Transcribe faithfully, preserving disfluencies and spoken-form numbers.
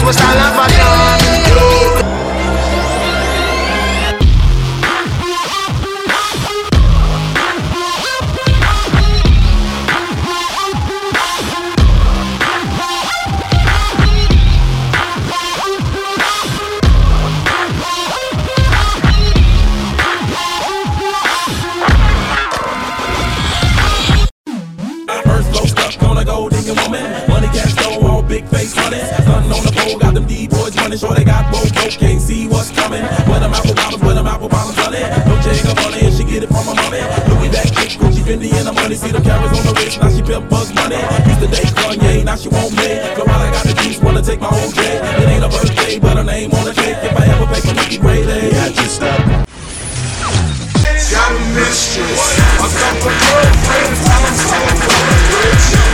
our style and fashion. Sure they got both, both can't see what's coming. Where them apple bottoms, where them apple bottoms running. No change of money and she get it from her mommy. Louis back kick, Gucci, Fendi and the money. See them carrots on the wrist, now she pimp Bugs Money. Used to date Kanye, now she won't me. Girl, I got the juice, wanna take my whole day. It ain't a birthday, but her name on the cake. If I ever pay for Mickey Brady, I just stop. Got a mistress, a couple girlfriends, I'm so rich.